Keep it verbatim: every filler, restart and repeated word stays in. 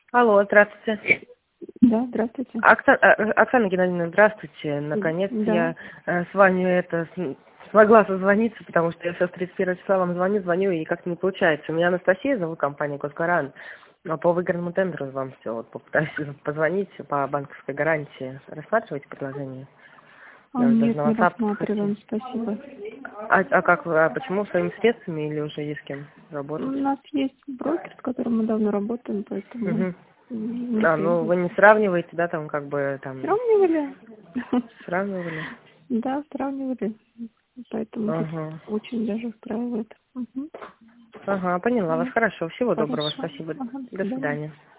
Алло, здравствуйте. Да, здравствуйте. Окса- э, Оксана Геннадьевна, здравствуйте. Наконец Да. я э, с вами это с- смогла созвониться, потому что я сейчас тридцать первого числа вам звоню, звоню, и как-то не получается. Меня Анастасия зовут, компания Госгарант. А по выигранному тендеру вам все, вот попытаюсь позвонить по банковской гарантии. Рассматриваете предложение? А, Я уже даже нет, на не WhatsApp, кстати. рассматриваем, спасибо. А, а как вы, а почему своими средствами или уже есть с кем У работать? нас есть брокер, с которым мы давно работаем, поэтому Угу. не А, ну вы требуется. не сравниваете, да, там как бы там Сравнивали? сравнивали? Да, сравнивали. Поэтому тут Ага. очень даже устраивает. Мгм. Ага, поняла вас. Ну, Хорошо. Всего доброго. хорошо. Спасибо. Ага, до До свидания. свидания.